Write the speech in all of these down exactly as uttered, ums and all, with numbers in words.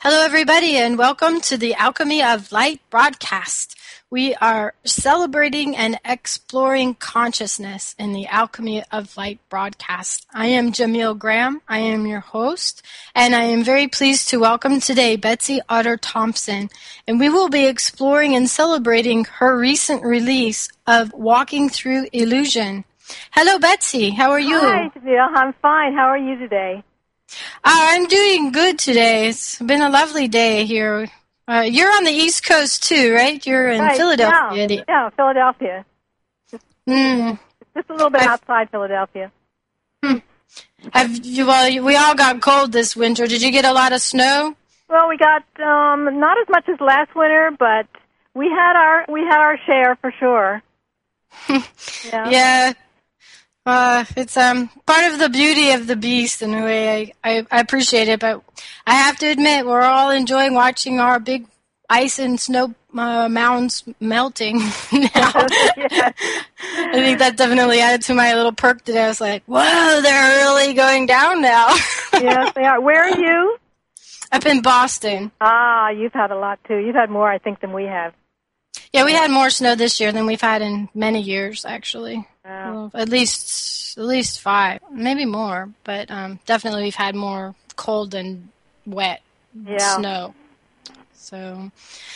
Hello, everybody, and welcome to the Alchemy of Light broadcast. We are celebrating and exploring consciousness in the Alchemy of Light broadcast. I am Jamil Graham. I am your host, and I am very pleased to welcome today Betsy Otter Thompson, and we will be exploring and celebrating her recent release of Walking Through Illusion. Hello, Betsy. How are you? Hi, Jamil. I'm fine. How are you today? Uh, I'm doing good today. It's been a lovely day here. Uh, you're on the East Coast too, right? You're in right, Philadelphia. Yeah, yeah, Philadelphia. Mm. Just a little bit I've, outside Philadelphia. Hmm. Have you, well, we all got cold this winter. Did you get a lot of snow? Well, we got um, not as much as last winter, but we had our we had our share for sure. yeah. yeah. Uh, it's um part of the beauty of the beast in a way. I, I, I appreciate it, but I have to admit we're all enjoying watching our big ice and snow uh, mounds melting now. yeah. I think that definitely added to my little perk today. I was like, whoa, they're really going down now. Yes, they are. Where are you? Up in Boston. Ah, you've had a lot too. You've had more, I think, than we have. Yeah, we had more snow this year than we've had in many years, actually. Wow. Well, at least, at least five, maybe more, but um, definitely we've had more cold and wet yeah. snow. So,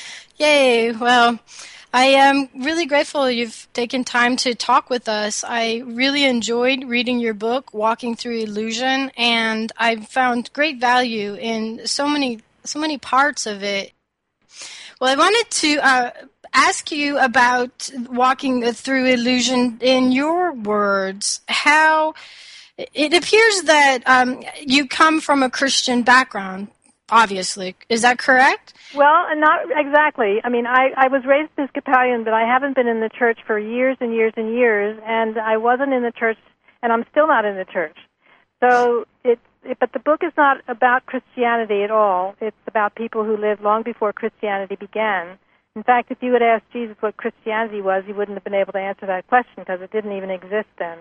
yay! Well, I am really grateful you've taken time to talk with us. I really enjoyed reading your book, Walking Through Illusion, and I found great value in so many, so many parts of it. Well, I wanted to uh, ask you about Walking Through Illusion in your words. How it appears that um, you come from a Christian background, obviously. Is that correct? Well, not exactly. I mean, I, I was raised Episcopalian, but I haven't been in the church for years and years and years, and I wasn't in the church, and I'm still not in the church. So it's It, but the book is not about Christianity at all. It's about people who lived long before Christianity began. In fact, if you had asked Jesus what Christianity was, he wouldn't have been able to answer that question because it didn't even exist then.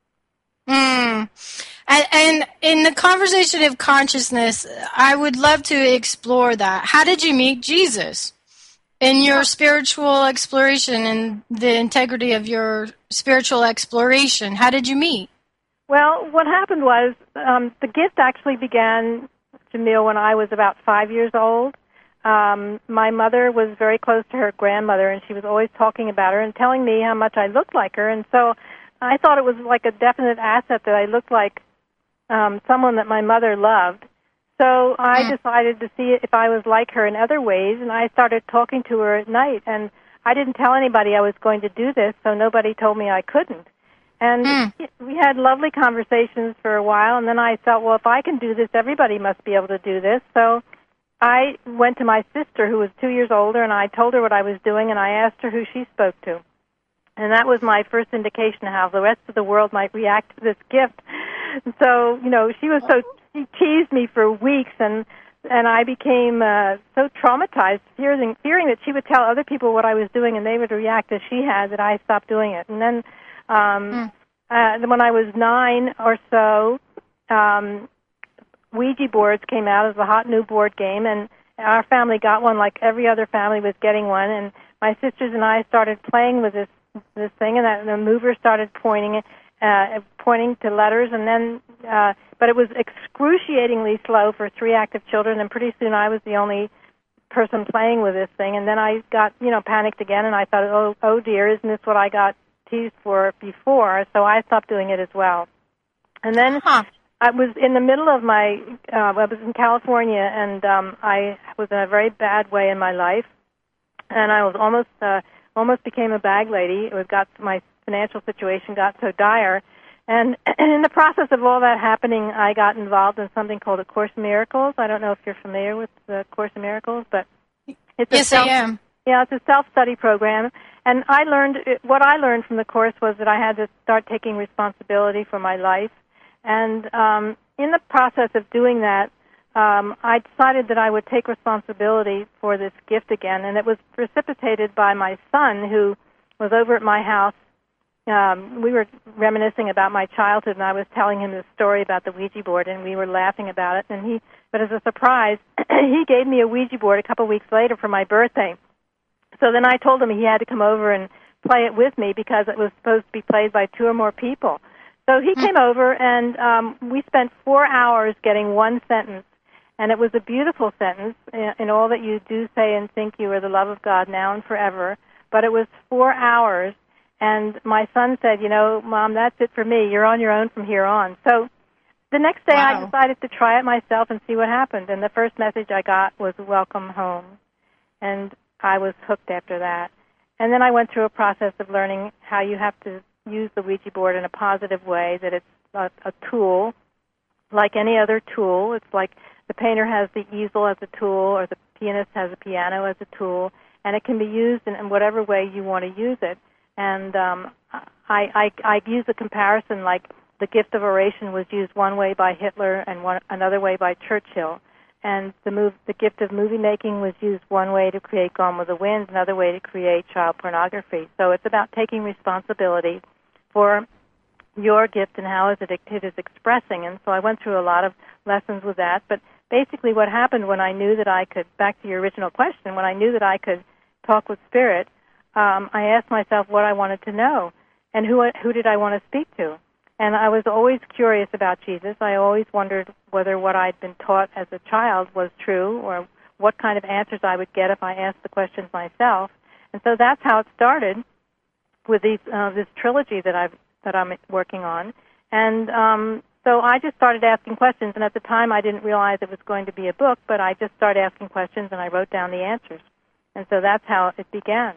Mm. And, and in the conversation of consciousness, I would love to explore that. How did you meet Jesus? In your spiritual exploration and the integrity of your spiritual exploration, how did you meet? Well, what happened was um, the gift actually began, Jamil, when I was about five years old. Um, my mother was very close to her grandmother, and she was always talking about her and telling me how much I looked like her. And so I thought it was like a definite asset that I looked like um, someone that my mother loved. So I mm. decided to see if I was like her in other ways, and I started talking to her at night. And I didn't tell anybody I was going to do this, so nobody told me I couldn't. And mm. we had lovely conversations for a while, and then I thought, well, if I can do this, everybody must be able to do this. So I went to my sister, who was two years older, and I told her what I was doing, and I asked her who she spoke to. And that was my first indication of how the rest of the world might react to this gift. So, you know, she was so, she teased me for weeks, and and I became uh, so traumatized, fearing, fearing that she would tell other people what I was doing, and they would react as she had, that I stopped doing it. And then Um, mm. uh, when I was nine or so, um, Ouija boards came out as a hot new board game, and our family got one like every other family was getting one, and my sisters and I started playing with this this thing, and that, the mover started pointing uh, pointing to letters, and then, uh, but it was excruciatingly slow for three active children, and pretty soon I was the only person playing with this thing, and then I got, you know, panicked again, and I thought, oh, oh dear, isn't this what I got teased for before? So I stopped doing it as well. And then huh. I was in the middle of my, uh, I was in California, and um, I was in a very bad way in my life, and I was almost, uh, almost became a bag lady. It was got my financial situation got so dire, and in the process of all that happening, I got involved in something called A Course in Miracles. I don't know if you're familiar with the Course in Miracles, but it's a yes, self, I am. Yeah, it's a self-study program. And I learned, what I learned from the course was that I had to start taking responsibility for my life. And um, in the process of doing that, um, I decided that I would take responsibility for this gift again. And it was precipitated by my son, who was over at my house um, we were reminiscing about my childhood, and I was telling him this story about the Ouija board, and we were laughing about it. And he, but as a surprise, he gave me a Ouija board a couple weeks later for my birthday. So then I told him he had to come over and play it with me because it was supposed to be played by two or more people. So he came over, and um, we spent four hours getting one sentence, and it was a beautiful sentence, in, in all that you do, say, and think you are the love of God now and forever. But it was four hours, and my son said, you know, Mom, that's it for me. You're on your own from here on. So the next day Wow. I decided to try it myself and see what happened, and the first message I got was welcome home, and I was hooked after that. And then I went through a process of learning how you have to use the Ouija board in a positive way, that it's a, a tool like any other tool. It's like the painter has the easel as a tool, or the pianist has a piano as a tool, and it can be used in, in whatever way you want to use it. And um, I, I, I use a comparison like the gift of oration was used one way by Hitler and one, another way by Churchill. And the, move, the gift of movie making was used one way to create Gone with the Wind, another way to create child pornography. So it's about taking responsibility for your gift and how is it, it is expressing. And so I went through a lot of lessons with that. But basically what happened when I knew that I could, back to your original question, when I knew that I could talk with Spirit, um, I asked myself what I wanted to know and who, who did I want to speak to. And I was always curious about Jesus. I always wondered whether what I'd been taught as a child was true, or what kind of answers I would get if I asked the questions myself. And so that's how it started with these, uh, this trilogy that I've that I'm working on. And um, so I just started asking questions. And at the time, I didn't realize it was going to be a book, but I just started asking questions, and I wrote down the answers. And so that's how it began.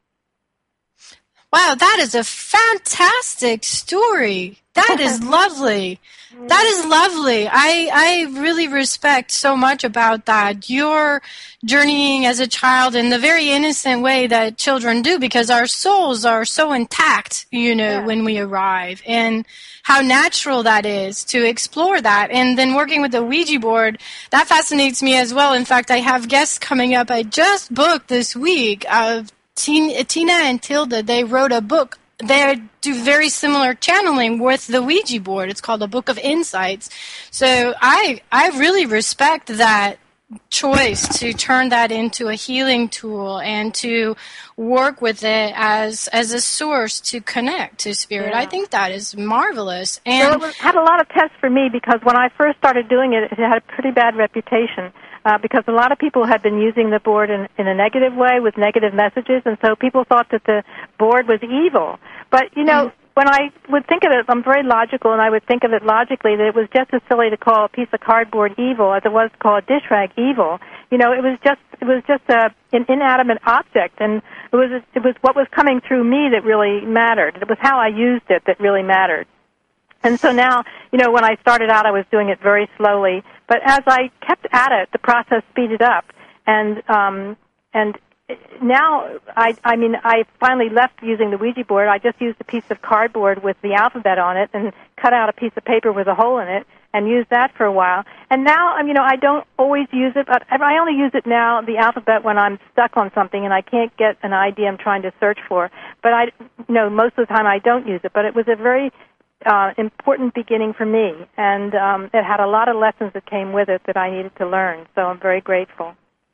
Wow, that is a fantastic story. That is lovely. That is lovely. I, I really respect so much about that. Your journeying as a child in the very innocent way that children do, because our souls are so intact, you know, yeah. when we arrive, and how natural that is to explore that. And then working with the Ouija board, that fascinates me as well. In fact, I have guests coming up. I just booked this week of Tina and Tilda. They wrote a book. They do very similar channeling with the Ouija board. It's called A Book of Insights. So I I really respect that choice to turn that into a healing tool and to work with it as as a source to connect to Spirit. Yeah. I think that is marvelous. And well, it was, had a lot of tests for me, because when I first started doing it, it had a pretty bad reputation. Uh, because a lot of people had been using the board in, in a negative way with negative messages, and so people thought that the board was evil. But, you know, mm-hmm. when I would think of it, I'm very logical, and I would think of it logically that it was just as silly to call a piece of cardboard evil as it was to call a dish rag evil. You know, it was just it was just a, an inanimate object, and it was it was what was coming through me that really mattered. It was how I used it that really mattered. And so now, you know, when I started out, I was doing it very slowly. But as I kept at it, the process speeded up. And um, and now, I, I mean, I finally left using the Ouija board. I just used a piece of cardboard with the alphabet on it and cut out a piece of paper with a hole in it and used that for a while. And now, you know, I don't always use it, but I only use it now, the alphabet, when I'm stuck on something and I can't get an idea I'm trying to search for. But I, you know, most of the time I don't use it. But it was a very Uh, important beginning for me, and um, it had a lot of lessons that came with it that I needed to learn, so I'm very grateful.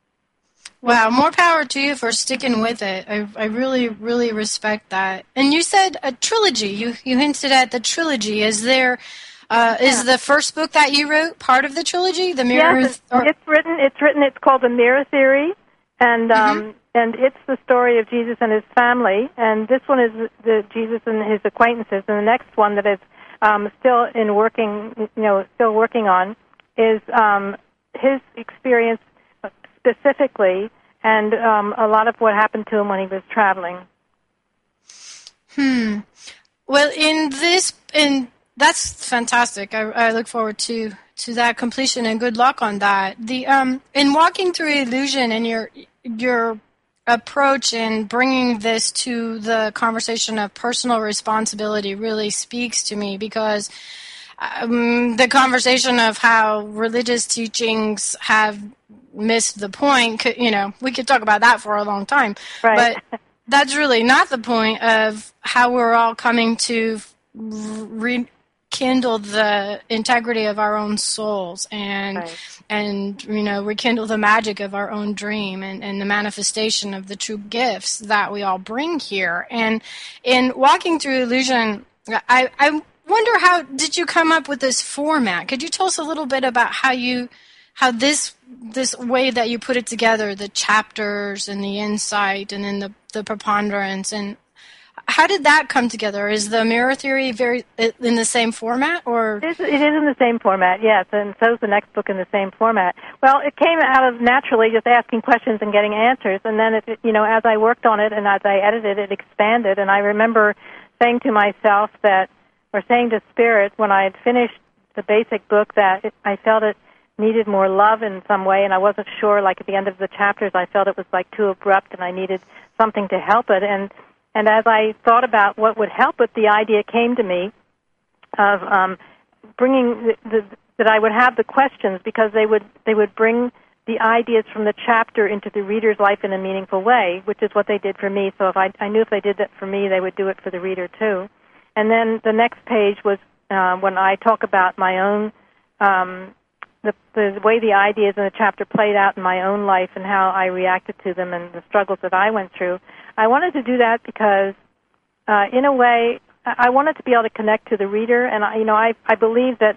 Wow, more power to you for sticking with it. I, I really, really respect that. And you said a trilogy. You you hinted at the trilogy. Is there, uh, yeah. is the first book that you wrote part of the trilogy, The Mirror? Yes, it's, or- it's written. It's written. It's called The Mirror Theory, and um, mm-hmm. and it's the story of Jesus and his family. And this one is the Jesus and his acquaintances. And the next one that is um, still in working, you know, still working on, is um, his experience specifically, and um, a lot of what happened to him when he was traveling. Hmm. Well, in this, in that's fantastic. I, I look forward to, to that completion, and good luck on that. The um, in walking through illusion and your your approach in bringing this to the conversation of personal responsibility really speaks to me, because um, the conversation of how religious teachings have missed the point, you know, we could talk about that for a long time. Right. But that's really not the point of how we're all coming to rekindle the integrity of our own souls and Right. and you know rekindle the magic of our own dream and, and the manifestation of the true gifts that we all bring here. And in walking through illusion, I, I wonder, how did you come up with this format? Could you tell us a little bit about how you how this this way that you put it together, the chapters and the insight and then the, the preponderance, and how did that come together? Is the mirror theory very in the same format, or it is, it is in the same format? Yes, and so is the next book in the same format. Well, it came out of naturally just asking questions and getting answers, and then it, you know, as I worked on it and as I edited it, it expanded. And I remember saying to myself that, or saying to Spirit when I had finished the basic book, that it, I felt it needed more love in some way, and I wasn't sure, like at the end of the chapters, I felt it was like too abrupt and I needed something to help it. And and as I thought about what would help it, the idea came to me of um, bringing the, the, that I would have the questions, because they would they would bring the ideas from the chapter into the reader's life in a meaningful way, which is what they did for me. So if I, I knew if they did that for me, they would do it for the reader too. And then the next page was uh, when I talk about my own um, The, the way the ideas in the chapter played out in my own life and how I reacted to them and the struggles that I went through. I wanted to do that because, uh, in a way, I wanted to be able to connect to the reader, and I, you know, I I believe that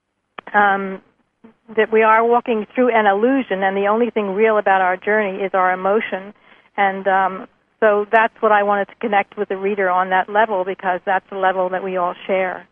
um, that we are walking through an illusion, and the only thing real about our journey is our emotion, and um, so that's what I wanted to connect with the reader on that level, because that's the level that we all share.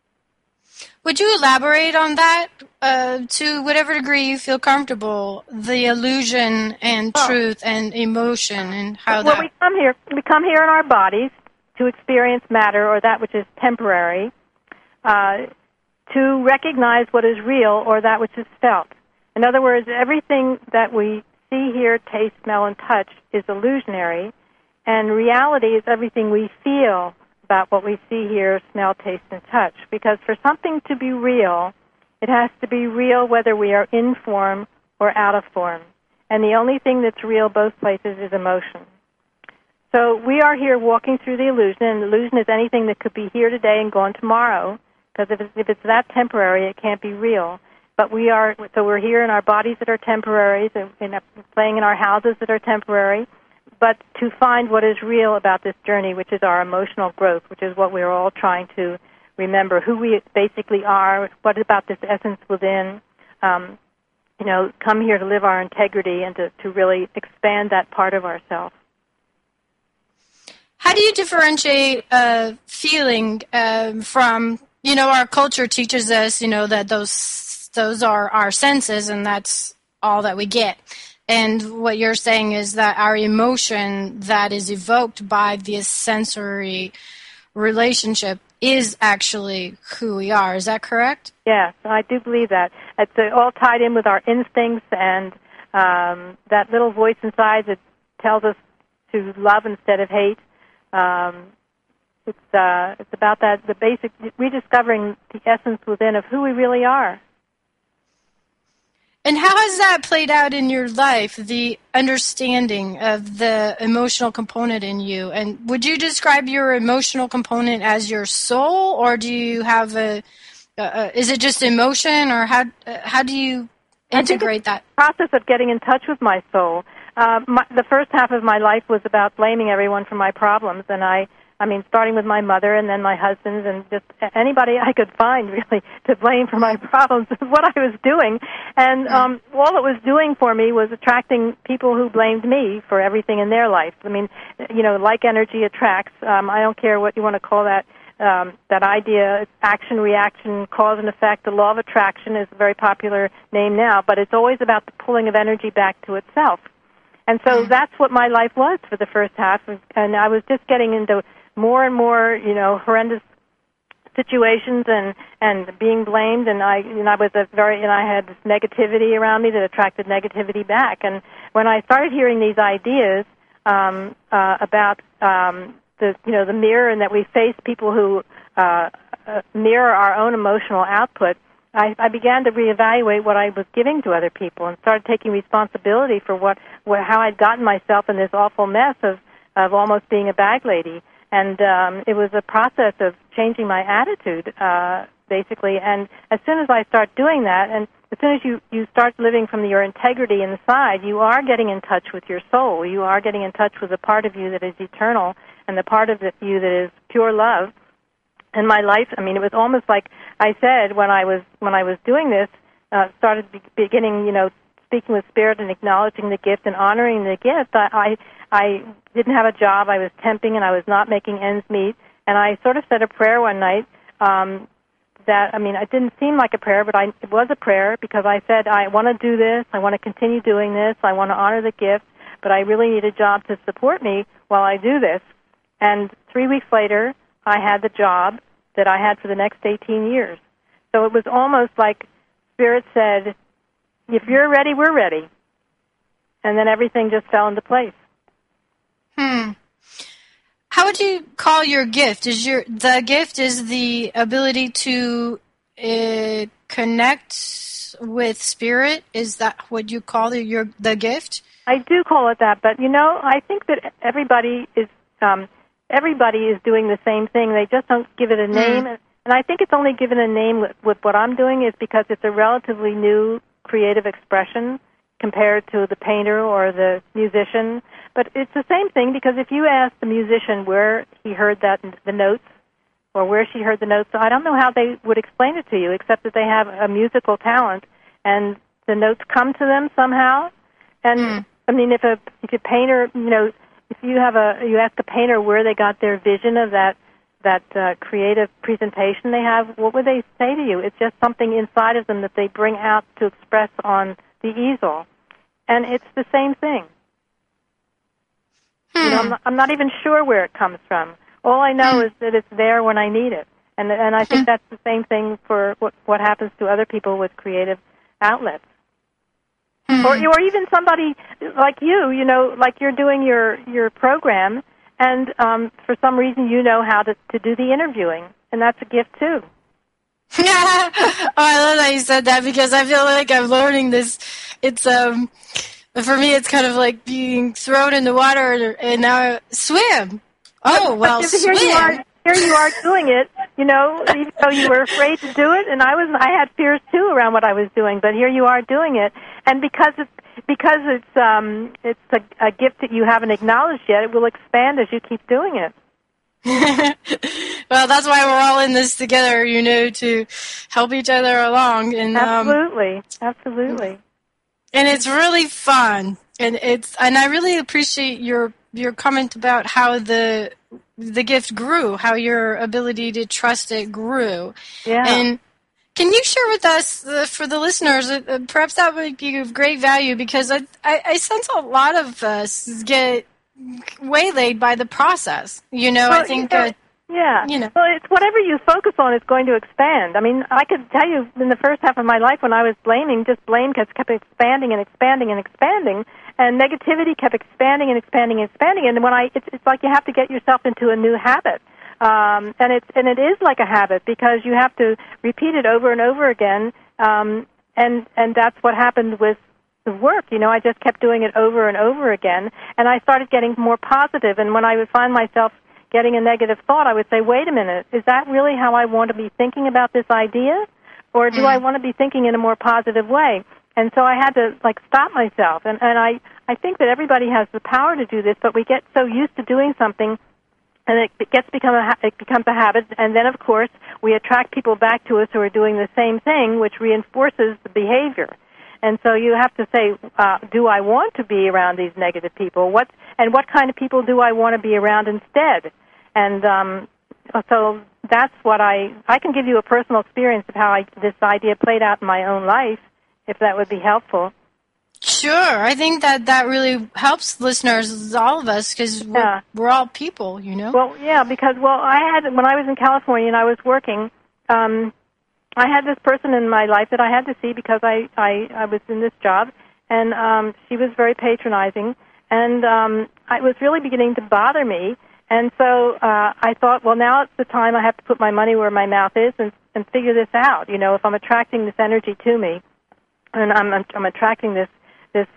Would you elaborate on that uh, to whatever degree you feel comfortable, the illusion and oh. truth and emotion, and how well, that... Well, we come here, we come here in our bodies to experience matter, or that which is temporary, uh, to recognize what is real, or that which is felt. In other words, everything that we see, hear, taste, smell, and touch is illusionary, and reality is everything we feel about what we see, hear, smell, taste, and touch. Because for something to be real, it has to be real whether we are in form or out of form. And the only thing that's real both places is emotion. So we are here walking through the illusion, and illusion is anything that could be here today and gone tomorrow, because if it's, if it's that temporary, it can't be real. But we are, so we're here in our bodies that are temporary, so in a, playing in our houses that are temporary, but to find what is real about this journey, which is our emotional growth, which is what we're all trying to remember, who we basically are, what about this essence within, um, you know, come here to live our integrity and to, to really expand that part of ourselves. How do you differentiate uh, feeling um, from, you know, our culture teaches us, you know, that those those are our senses and that's all that we get. And what you're saying is that our emotion that is evoked by this sensory relationship is actually who we are. Is that correct? Yes, I do believe that. It's all tied in with our instincts and um, that little voice inside that tells us to love instead of hate. Um, it's uh, it's about that, the basic, rediscovering the essence within of who we really are. And how has that played out in your life, the understanding of the emotional component in you? And would you describe your emotional component as your soul, or do you have a, uh, is it just emotion, or how uh, how do you integrate that? The process of getting in touch with my soul. Uh, my, the first half of my life was about blaming everyone for my problems, and I I mean, starting with my mother and then my husband and just anybody I could find, really, to blame for my problems is what I was doing. And um, all it was doing for me was attracting people who blamed me for everything in their life. I mean, you know, like energy attracts. Um, I don't care what you want to call that, um, that idea, action, reaction, cause and effect. The law of attraction is a very popular name now, but it's always about the pulling of energy back to itself. And so that's what my life was for the first half, and I was just getting into more and more, you know, horrendous situations and, and being blamed, and I, and I was a very, and I had this negativity around me that attracted negativity back. And when I started hearing these ideas um, uh, about um, the, you know, the mirror, and that we face people who uh, uh, mirror our own emotional output, I, I began to reevaluate what I was giving to other people and started taking responsibility for what, what how I'd gotten myself in this awful mess of of almost being a bag lady. And um, it was a process of changing my attitude, uh, basically. And as soon as I start doing that, and as soon as you, you start living from your integrity inside, you are getting in touch with your soul. You are getting in touch with a part of you that is eternal and the part of the, you that is pure love. And my life, I mean, it was almost like I said when I was when I was doing this, uh, started be- beginning, you know, speaking with Spirit and acknowledging the gift and honoring the gift. I, I I didn't have a job. I was temping and I was not making ends meet. And I sort of said a prayer one night. Um, that I mean, it didn't seem like a prayer, but I, it was a prayer because I said, I want to do this. I want to continue doing this. I want to honor the gift, but I really need a job to support me while I do this. And three weeks later, I had the job that I had for the next eighteen years. So it was almost like Spirit said, if you're ready, we're ready. And then everything just fell into place. Hmm. How would you call your gift? Is your the gift is the ability to uh, connect with Spirit? Is that what you call the, your the gift? I do call it that, but you know, I think that everybody is um, everybody is doing the same thing. They just don't give it a name, mm. and I think it's only given a name with, with what I'm doing is because it's a relatively new creative expression compared to the painter or the musician. But it's the same thing because if you ask the musician where he heard that the notes or where she heard the notes, I don't know how they would explain it to you except that they have a musical talent and the notes come to them somehow. And mm. I mean, if a if a painter, you know, if you have a you ask a painter where they got their vision of that that uh, creative presentation they have, what would they say to you? It's just something inside of them that they bring out to express on the easel, and it's the same thing. Hmm. You know, I'm not, I'm not even sure where it comes from. All I know hmm. is that it's there when I need it, and and I think hmm. that's the same thing for what what happens to other people with creative outlets. Hmm. Or, or even somebody like you, you know, like you're doing your, your program, and um, for some reason you know how to, to do the interviewing, and that's a gift too. oh, I love that you said that because I feel like I'm learning this. It's um, for me, it's kind of like being thrown in the water and now swim. Oh, well, but swim. Here you are, here you are doing it, you know, even though you were afraid to do it, and I was, I had fears too around what I was doing, but here you are doing it. And because it's because it's um it's a, a gift that you haven't acknowledged yet, it will expand as you keep doing it. Well, that's why we're all in this together, you know, to help each other along. And absolutely, um, absolutely. And it's really fun, and it's and I really appreciate your your comment about how the the gift grew, how your ability to trust it grew. Yeah. And can you share with us, uh, for the listeners, uh, perhaps that would be of great value, because I, I, I sense a lot of us get waylaid by the process. You know, well, I think... You know, uh, yeah. You know. Well, it's whatever you focus on is going to expand. I mean, I could tell you in the first half of my life when I was blaming, just blame kept, kept expanding and expanding and expanding, and negativity kept expanding and expanding and expanding. And when I, it's, it's like you have to get yourself into a new habit. Um, and it's and it is like a habit because you have to repeat it over and over again, um, and and that's what happened with the work. You know, I just kept doing it over and over again, and I started getting more positive. And when I would find myself getting a negative thought, I would say, "Wait a minute, is that really how I want to be thinking about this idea, or do mm. I want to be thinking in a more positive way?" And so I had to like stop myself, and and I I think that everybody has the power to do this, but we get so used to doing something. And it gets become a, it becomes a habit, and then, of course, we attract people back to us who are doing the same thing, which reinforces the behavior. And so you have to say, uh, do I want to be around these negative people? What and what kind of people do I want to be around instead? And um, so that's what I I can give you a personal experience of how I, this idea played out in my own life, if that would be helpful. Sure, I think that that really helps listeners, all of us, because we're, yeah. we're all people, you know? Well, yeah, because, well, I had, when I was in California and I was working, um, I had this person in my life that I had to see because I, I, I was in this job, and um, she was very patronizing, and um, it was really beginning to bother me, and so uh, I thought, well, now it's the time I have to put my money where my mouth is and, and figure this out, you know, if I'm attracting this energy to me, and I'm, I'm attracting this this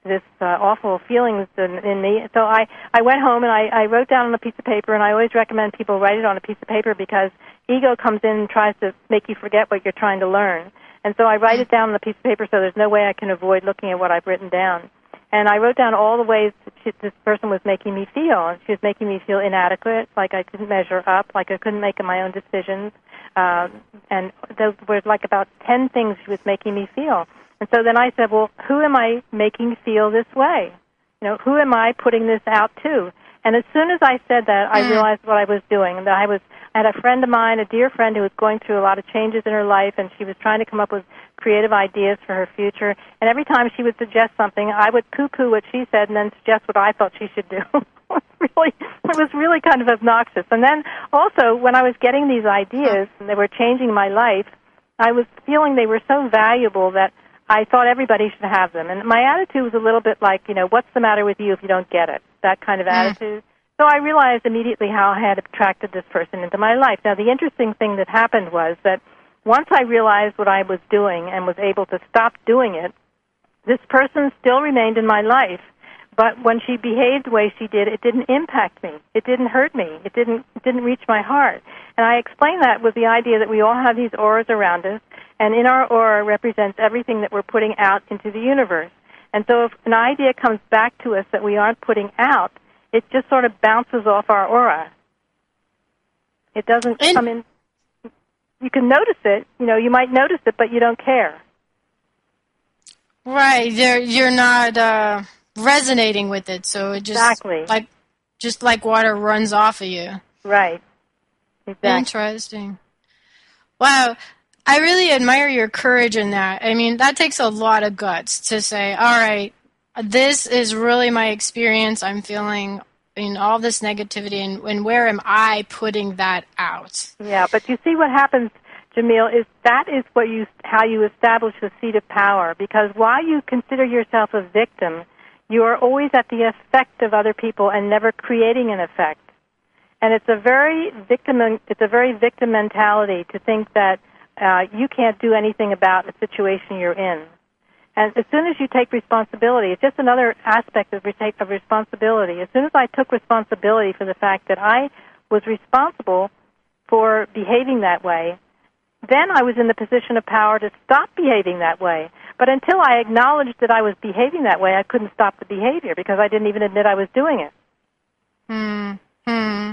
this uh, awful feelings in, in me. So I, I went home and I, I wrote down on a piece of paper, and I always recommend people write it on a piece of paper because ego comes in and tries to make you forget what you're trying to learn. And so I write it down on a piece of paper so there's no way I can avoid looking at what I've written down. And I wrote down all the ways that she, this person was making me feel. And she was making me feel inadequate, like I couldn't measure up, like I couldn't make my own decisions. Uh, and those were like about ten things she was making me feel. And so then I said, well, who am I making feel this way? You know, who am I putting this out to? And as soon as I said that, I realized what I was doing. And that I was, I had a friend of mine, a dear friend, who was going through a lot of changes in her life, and she was trying to come up with creative ideas for her future. And every time she would suggest something, I would poo-poo what she said and then suggest what I thought she should do. it was really, it was really kind of obnoxious. And then also, when I was getting these ideas and they were changing my life, I was feeling they were so valuable that I thought everybody should have them. And my attitude was a little bit like, you know, what's the matter with you if you don't get it? That kind of attitude. So I realized immediately how I had attracted this person into my life. Now, the interesting thing that happened was that once I realized what I was doing and was able to stop doing it, this person still remained in my life. But when she behaved the way she did, it didn't impact me. It didn't hurt me. It didn't it didn't reach my heart. And I explained that with the idea that we all have these auras around us, and in our aura represents everything that we're putting out into the universe. And so if an idea comes back to us that we aren't putting out, it just sort of bounces off our aura. It doesn't and- come in. You can notice it. You know, you might notice it, but you don't care. Right. You're, you're not uh, resonating with it, so it just Exactly. like just like water runs off of you. Right. Exactly. Interesting. Wow. I really admire your courage in that. I mean, that takes a lot of guts to say, all right, this is really my experience. I'm feeling in all this negativity, and, and where am I putting that out? Yeah, but you see what happens, Jamil, is that is what you how you establish the seat of power, because while you consider yourself a victim, you are always at the effect of other people and never creating an effect. And it's a very victim it's a very victim mentality to think that uh, you can't do anything about a situation you're in. And as soon as you take responsibility, it's just another aspect of, of responsibility. As soon as I took responsibility for the fact that I was responsible for behaving that way, then I was in the position of power to stop behaving that way. But until I acknowledged that I was behaving that way, I couldn't stop the behavior because I didn't even admit I was doing it. Hmm. Hmm.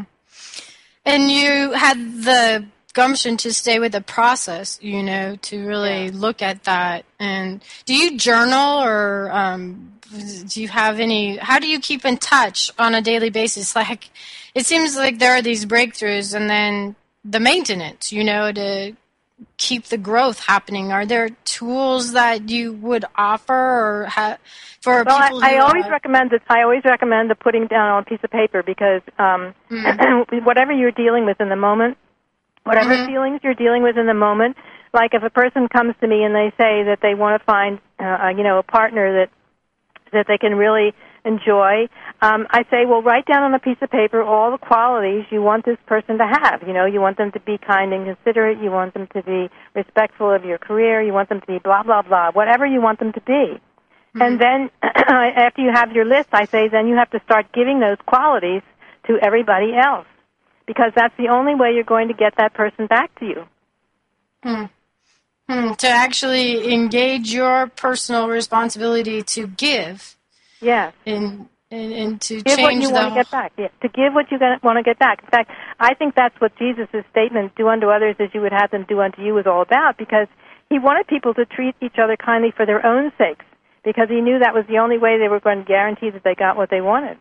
And you had the gumption to stay with the process, you know, to really Yeah. look at that. And do you journal, or um, do you have any, how do you keep in touch on a daily basis? Like, it seems like there are these breakthroughs and then the maintenance, you know, to keep the growth happening. Are there tools that you would offer, or ha- for Well, people I, I who always are, recommend that. I always recommend the putting down on a piece of paper because um, Mm. whatever you're dealing with in the moment, whatever Mhm. feelings you're dealing with in the moment, like if a person comes to me and they say that they want to find, uh, you know, a partner that that they can really enjoy, um, I say, well, write down on a piece of paper all the qualities you want this person to have. You know, you want them to be kind and considerate. You want them to be respectful of your career. You want them to be blah, blah, blah, whatever you want them to be. Mm-hmm. And then after you have your list, I say, then you have to start giving those qualities to everybody else, because that's the only way you're going to get that person back to you. Hmm. Hmm. To actually engage your personal responsibility to give. Yes. And, and, and to give change what you the want to get back. Yeah. To give what you want to get back. In fact, I think that's what Jesus' statement, do unto others as you would have them do unto you, was all about, because he wanted people to treat each other kindly for their own sakes, because he knew that was the only way they were going to guarantee that they got what they wanted.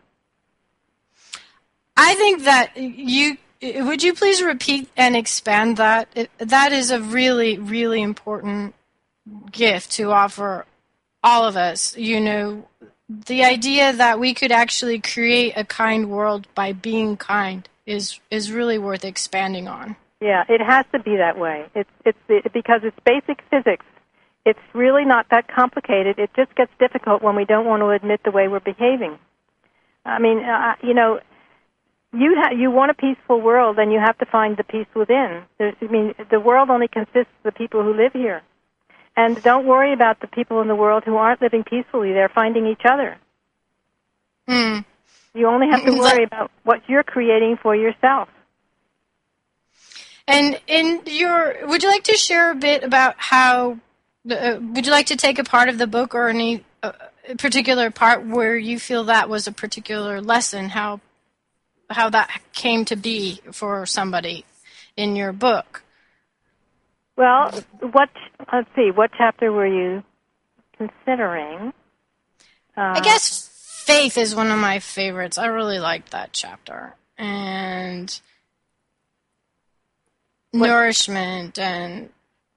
I think that you, would you please repeat and expand that? It, that is a really, really important gift to offer all of us. You know, the idea that we could actually create a kind world by being kind is is really worth expanding on. Yeah, it has to be that way. It's it's it, because it's basic physics. It's really not that complicated. It just gets difficult when we don't want to admit the way we're behaving. I mean, uh, you know, you ha- you want a peaceful world, then you have to find the peace within. There's, I mean, the world only consists of the people who live here. And don't worry about the people in the world who aren't living peacefully. They're finding each other. Hmm. You only have to worry about what you're creating for yourself. And in your, would you like to share a bit about how, uh, would you like to take a part of the book or any uh, particular part where you feel that was a particular lesson, how how that came to be for somebody in your book? Well, what, let's see, what chapter were you considering? Uh, I guess faith is one of my favorites. I really liked that chapter. And what, nourishment and...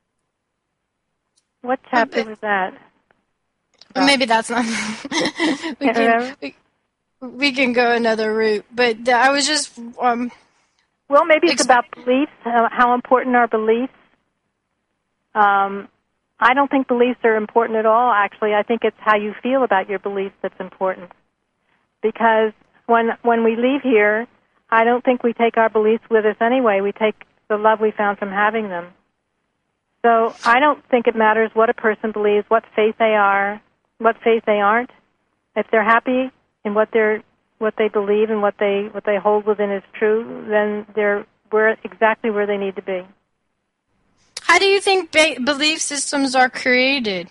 What chapter was that? Well, maybe that's not... we, can, we, we can go another route. But I was just... Um, well, maybe it's exp- about beliefs, how, how important are beliefs. Um, I don't think beliefs are important at all, actually. I think it's how you feel about your beliefs that's important. Because when when we leave here, I don't think we take our beliefs with us anyway. We take the love we found from having them. So I don't think it matters what a person believes, what faith they are, what faith they aren't. If they're happy in what they're what they believe and what they what they hold within is true, then they're where exactly where they need to be. How do you think ba- belief systems are created?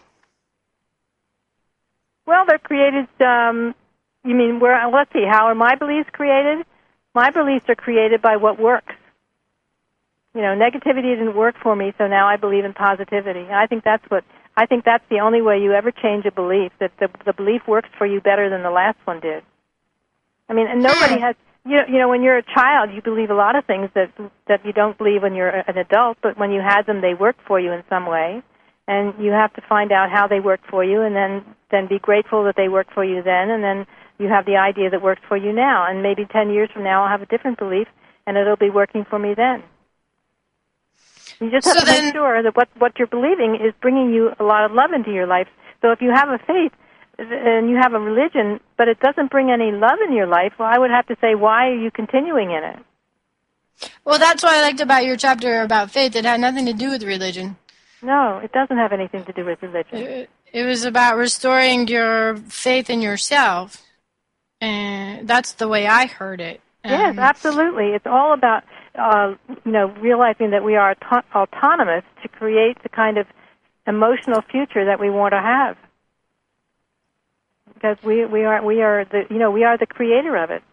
Well, they're created, um, you mean, where? let's see, how are my beliefs created? My beliefs are created by what works. You know, negativity didn't work for me, so now I believe in positivity. And I think that's what, I think that's the only way you ever change a belief, that the, the belief works for you better than the last one did. I mean, and nobody has... You, you know, when you're a child, you believe a lot of things that that you don't believe when you're an adult, but when you had them, they work for you in some way. And you have to find out how they work for you and then, then be grateful that they work for you then, and then you have the idea that works for you now. And maybe ten years from now, I'll have a different belief, and it'll be working for me then. You just have so to then, make sure that what, what you're believing is bringing you a lot of love into your life. So if you have a faith, and you have a religion, but it doesn't bring any love in your life, well, I would have to say, why are you continuing in it? Well, that's what I liked about your chapter about faith. It had nothing to do with religion. No, it doesn't have anything to do with religion. It, it was about restoring your faith in yourself, and that's the way I heard it. Um, yes, absolutely. It's all about, uh, you know, realizing that we are auto- autonomous to create the kind of emotional future that we want to have. Because we we are we are the you know we are the creator of it.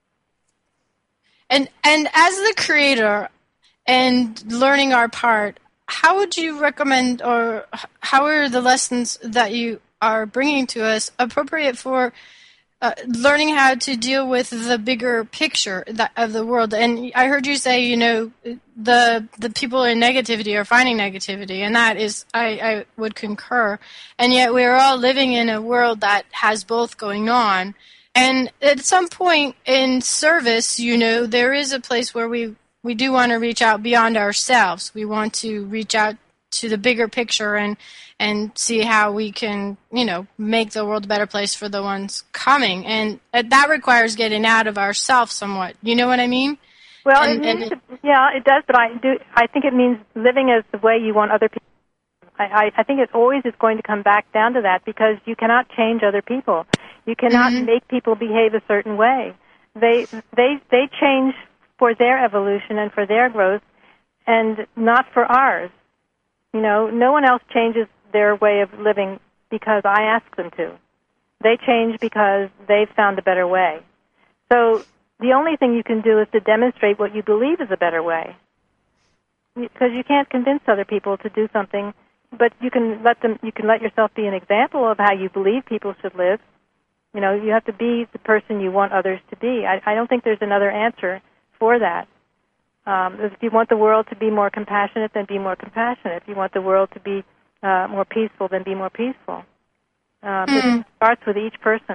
And and as the creator, and learning our part, how would you recommend, or how are the lessons that you are bringing to us appropriate for uh, learning how to deal with the bigger picture that, of the world? And I heard you say, you know, the the people in negativity are finding negativity, and that is, I, I would concur. And yet we are all living in a world that has both going on. And at some point in service, you know, there is a place where we, we do want to reach out beyond ourselves. We want to reach out to the bigger picture and and see how we can, you know, make the world a better place for the ones coming. And that requires getting out of ourselves somewhat. You know what I mean? Well, and, it means to, yeah, it does, but I do. I think it means living as the way you want other people. I, I, I think it always is going to come back down to that, because you cannot change other people. You cannot mm-hmm. make people behave a certain way. They they they change for their evolution and for their growth, and not for ours. You know, no one else changes their way of living because I ask them to. They change because they've found a better way. So the only thing you can do is to demonstrate what you believe is a better way. Because you can't convince other people to do something, but you can let them. You can let yourself be an example of how you believe people should live. You know, you have to be the person you want others to be. I, I don't think there's another answer for that. Um, if you want the world to be more compassionate, then be more compassionate. If you want the world to be uh, more peaceful, then be more peaceful. Uh, mm. It starts with each person.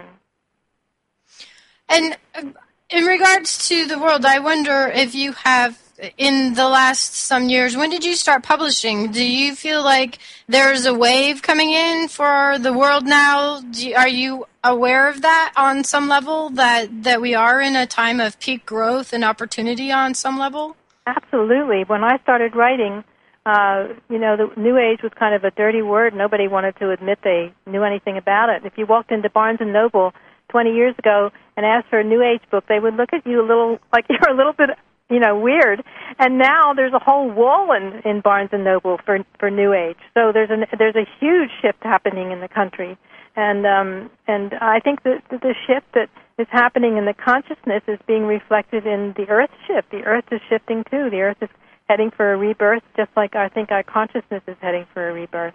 And in regards to the world, I wonder if you have, in the last some years, when did you start publishing? Do you feel like there's a wave coming in for the world now? Do you, are you aware of that on some level, that, that we are in a time of peak growth and opportunity on some level? Absolutely. When I started writing, uh, you know, the New Age was kind of a dirty word. Nobody wanted to admit they knew anything about it. If you walked into Barnes and Noble twenty years ago and asked for a New Age book, they would look at you a little like you're a little bit, you know, weird. And now there's a whole wall in, in Barnes and Noble for for New Age. So there's a there's a huge shift happening in the country, and um, and I think that the shift that is happening in the consciousness is being reflected in the Earth shift. The Earth is shifting too. The Earth is heading for a rebirth, just like I think our consciousness is heading for a rebirth.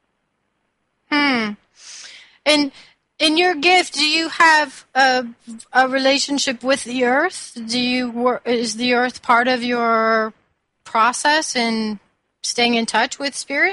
Hmm. And in your gift, do you have a, a relationship with the Earth? Do you is the Earth part of your process in staying in touch with Spirit?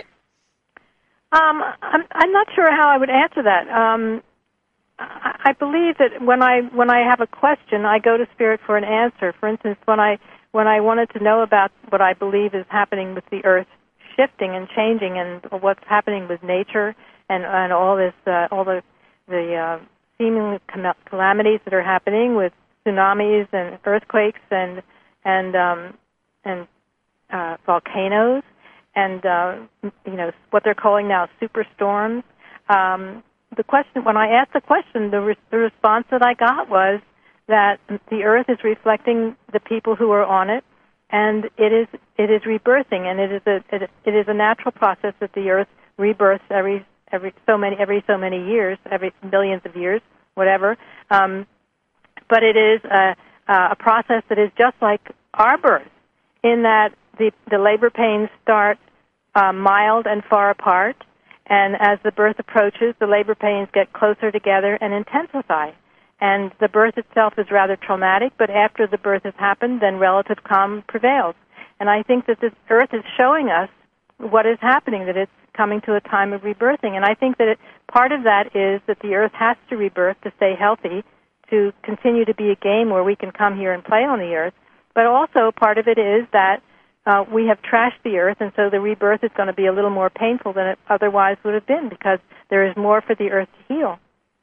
Um, I'm I'm not sure how I would answer that. Um, I, I believe that when I when I have a question, I go to Spirit for an answer. For instance, when I when I wanted to know about what I believe is happening with the Earth shifting and changing, and what's happening with nature, and and all this uh, all the the uh, seeming calamities that are happening with tsunamis and earthquakes and and um, and uh, volcanoes and uh, you know what they're calling now superstorms. Um, the question when I asked the question, the, re- the response that I got was that the Earth is reflecting the people who are on it, and it is it is rebirthing, and it is a it, it is a natural process that the Earth rebirths every. every so many every so many years, every millions of years, whatever. Um, but it is a, a process that is just like our birth, in that the the labor pains start uh, mild and far apart, and as the birth approaches, the labor pains get closer together and intensify. And the birth itself is rather traumatic, but after the birth has happened, then relative calm prevails. And I think that this Earth is showing us what is happening, that it's coming to a time of rebirthing. And I think that it, part of that is that the Earth has to rebirth to stay healthy, to continue to be a game where we can come here and play on the Earth. But also part of it is that uh, we have trashed the Earth, and so the rebirth is going to be a little more painful than it otherwise would have been, because there is more for the Earth to heal.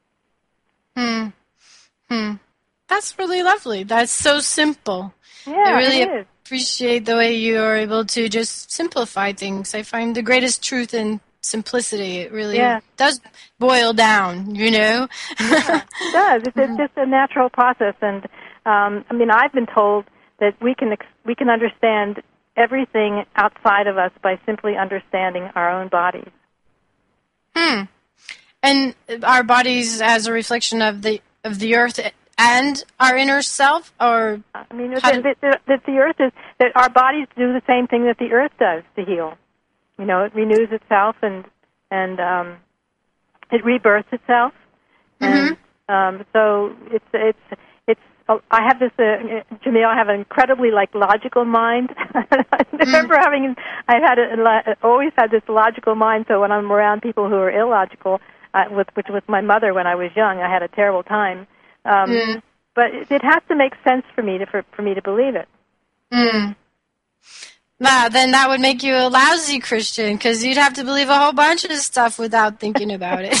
Hmm. Hmm. That's really lovely. That's so simple. Yeah, I really it is. appreciate the way you are able to just simplify things. I find the greatest truth in simplicity. It really yeah. does boil down, you know? Yeah, it does. It's, it's just a natural process. And, um, I mean, I've been told that we can ex- we can understand everything outside of us by simply understanding our own bodies. Hmm. And our bodies as a reflection of the of the Earth and our inner self, or I mean, that the, the, the, the Earth is that our bodies do the same thing that the Earth does to heal. You know, it renews itself and and um, it rebirths itself, and mm-hmm. um, so it's it's it's. Uh, I have this, uh, Jamil. I have an incredibly like logical mind. I remember mm. having, I've had a, always had this logical mind. So when I'm around people who are illogical, uh, with which was my mother when I was young, I had a terrible time. Um, mm. But it, it has to make sense for me to for, for me to believe it. Mm. Nah, then that would make you a lousy Christian, because you'd have to believe a whole bunch of stuff without thinking about it.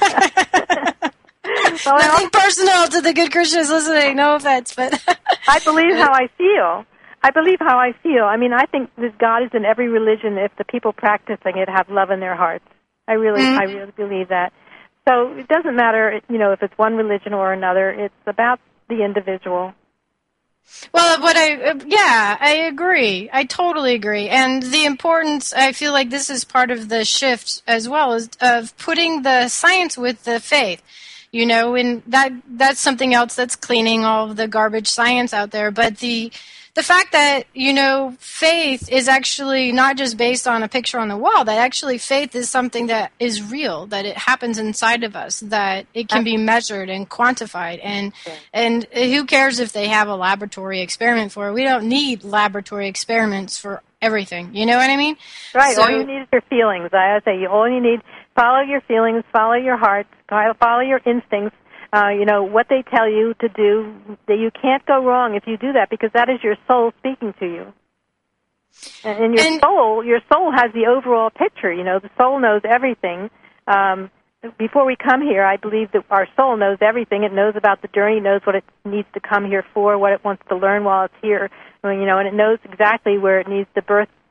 Well, nothing personal to the good Christians listening, no offense, but I believe how I feel. I believe how I feel. I mean, I think that God is in every religion if the people practicing it have love in their hearts. I really, mm-hmm. I really believe that. So it doesn't matter, you know, if it's one religion or another. It's about the individual. Well, what I, yeah, I agree. I totally agree. And the importance, I feel like this is part of the shift as well, is of putting the science with the faith. You know, and that that's something else that's cleaning all of the garbage science out there. But the the fact that, you know, faith is actually not just based on a picture on the wall, that actually faith is something that is real, that it happens inside of us, that it can be measured and quantified. And and who cares if they have a laboratory experiment for it? We don't need laboratory experiments for everything. You know what I mean? Right. So, all you need is your feelings. I always say, you all you need, follow your feelings, follow your heart, follow your instincts. Uh, you know, what they tell you to do, that you can't go wrong if you do that, because that is your soul speaking to you. And, and your and, soul, your soul has the overall picture. You know, the soul knows everything. Um, before we come here, I believe that our soul knows everything. It knows about the journey, knows what it needs to come here for, what it wants to learn while it's here. You know, and it knows exactly where it needs to birth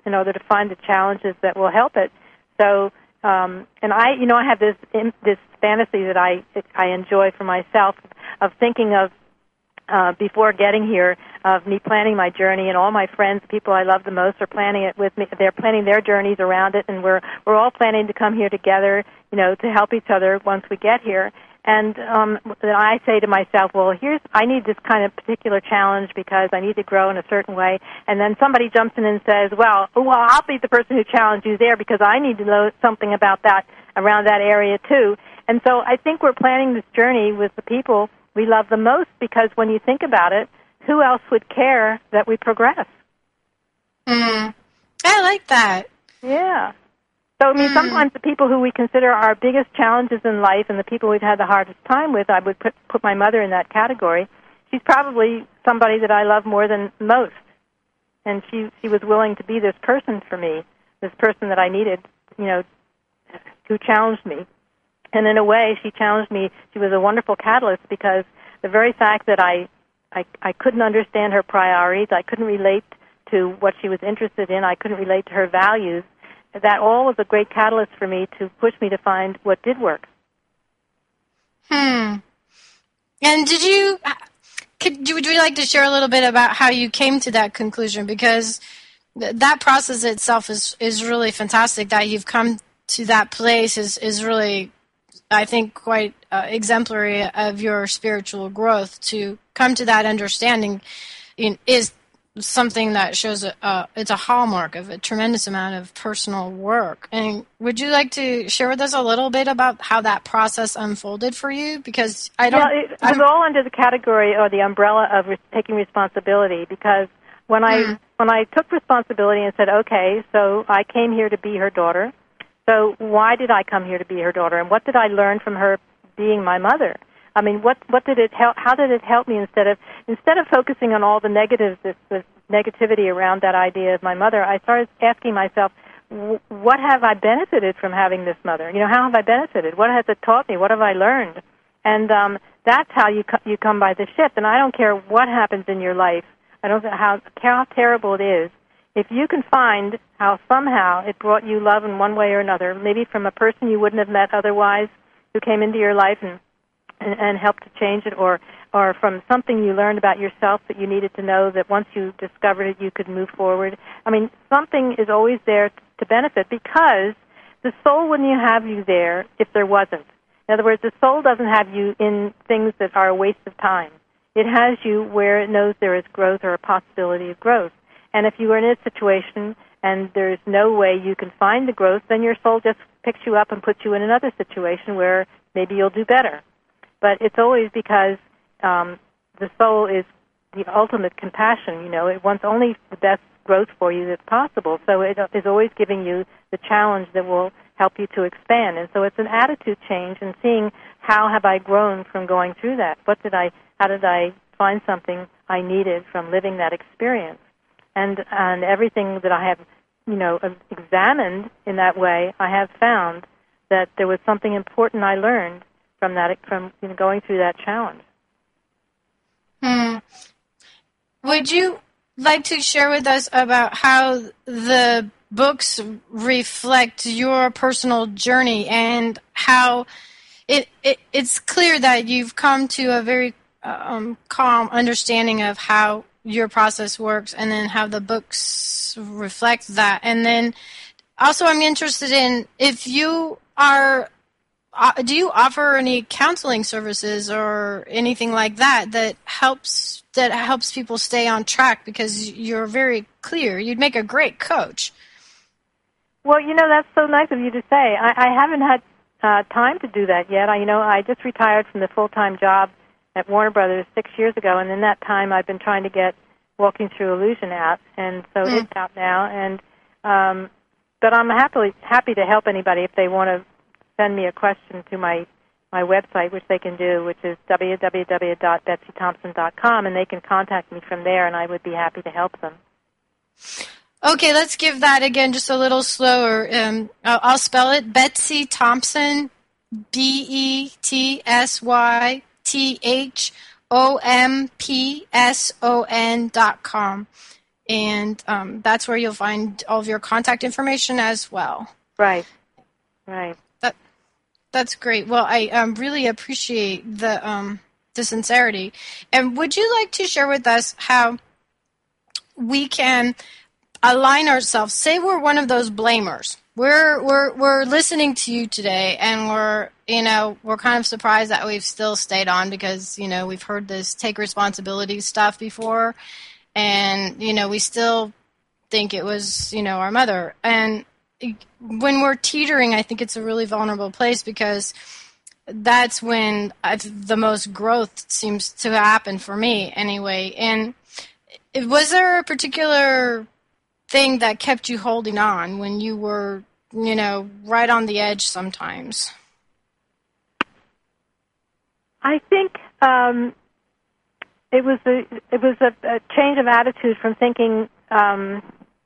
in order to find the challenges that will help it. So, um, and I, you know, I have this this fantasy that I I enjoy for myself of thinking of uh, before getting here, of me planning my journey, and all my friends, people I love the most, are planning it with me. They're planning their journeys around it, and we're we're all planning to come here together, you know, to help each other once we get here. And um, then I say to myself, well, here's I need this kind of particular challenge because I need to grow in a certain way. And then somebody jumps in and says, well, well, I'll be the person who challenged you there because I need to know something about that around that area too. And so I think we're planning this journey with the people we love the most because when you think about it, who else would care that we progress? Mm. I like that. Yeah. So, I mean, mm. sometimes the people who we consider our biggest challenges in life and the people we've had the hardest time with, I would put, put my mother in that category. She's probably somebody that I love more than most. And she, she was willing to be this person for me, this person that I needed, you know, who challenged me. And in a way, she challenged me. She was a wonderful catalyst because the very fact that I, I, I couldn't understand her priorities, I couldn't relate to what she was interested in, I couldn't relate to her values, that all was a great catalyst for me to push me to find what did work. Hmm. And did you, could you, would you like to share a little bit about how you came to that conclusion? Because th- that process itself is, is really fantastic. That you've come to that place is, is really, I think, quite uh, exemplary of your spiritual growth. To come to that understanding in, is something that shows a, uh, it's a hallmark of a tremendous amount of personal work. And would you like to share with us a little bit about how that process unfolded for you? Because I don't... Yeah, it was I'm, all under the category or the umbrella of re- taking responsibility, because when I mm. when I took responsibility and said, okay, so I came here to be her daughter, so why did I come here to be her daughter, and what did I learn from her being my mother? I mean, what what did it help? How did it help me instead of instead of focusing on all the negatives, this, this negativity around that idea of my mother? I started asking myself, what have I benefited from having this mother? You know, how have I benefited? What has it taught me? What have I learned? And um, that's how you co- you come by the shift. And I don't care what happens in your life. I don't care how how terrible it is. If you can find how somehow it brought you love in one way or another, maybe from a person you wouldn't have met otherwise, who came into your life and And, and help to change it, or or from something you learned about yourself that you needed to know, that once you discovered it, you could move forward. I mean, something is always there to benefit, because the soul wouldn't have you there if there wasn't. In other words, the soul doesn't have you in things that are a waste of time. It has you where it knows there is growth or a possibility of growth. And if you are in a situation and there's no way you can find the growth, then your soul just picks you up and puts you in another situation where maybe you'll do better. But it's always because um, the soul is the ultimate compassion. You know, it wants only the best growth for you that's possible. So it is always giving you the challenge that will help you to expand. And so it's an attitude change and seeing how have I grown from going through that. What did I? How did I find something I needed from living that experience? And and everything that I have, you know, examined in that way, I have found that there was something important I learned from that, from you know, going through that challenge. Hmm. Would you like to share with us about how the books reflect your personal journey, and how it, it it's clear that you've come to a very um, calm understanding of how your process works, and then how the books reflect that. And then also I'm interested in if you are Uh, do you offer any counseling services or anything like that that helps that helps people stay on track? Because you're very clear. You'd make a great coach. Well, you know, that's so nice of you to say. I, I haven't had uh, time to do that yet. I, you know, I just retired from the full-time job at Warner Brothers six years ago, and in that time I've been trying to get Walking Through Illusion out, and so mm. it's out now. And um, but I'm happily happy to help anybody if they want to send me a question to my, my website, which they can do, which is w w w dot betsy thompson dot com, and they can contact me from there, and I would be happy to help them. Okay, let's give that again just a little slower. Um, I'll, I'll spell it. Betsy Thompson, B E T S Y T H O M P S O N dot com. and um, that's where you'll find all of your contact information as well. Right, right. That that's great. Well, I um, really appreciate the um, the sincerity. And would you like to share with us how we can align ourselves? Say we're one of those blamers. We're we're we're listening to you today, and we're you know we're kind of surprised that we've still stayed on because you know we've heard this take responsibility stuff before, and you know we still think it was you know our mother. And when we're teetering, I think it's a really vulnerable place because that's when I've, the most growth seems to happen for me anyway. And was there a particular thing that kept you holding on when you were, you know, right on the edge sometimes? I think um, it was a it was a, a change of attitude from thinking um,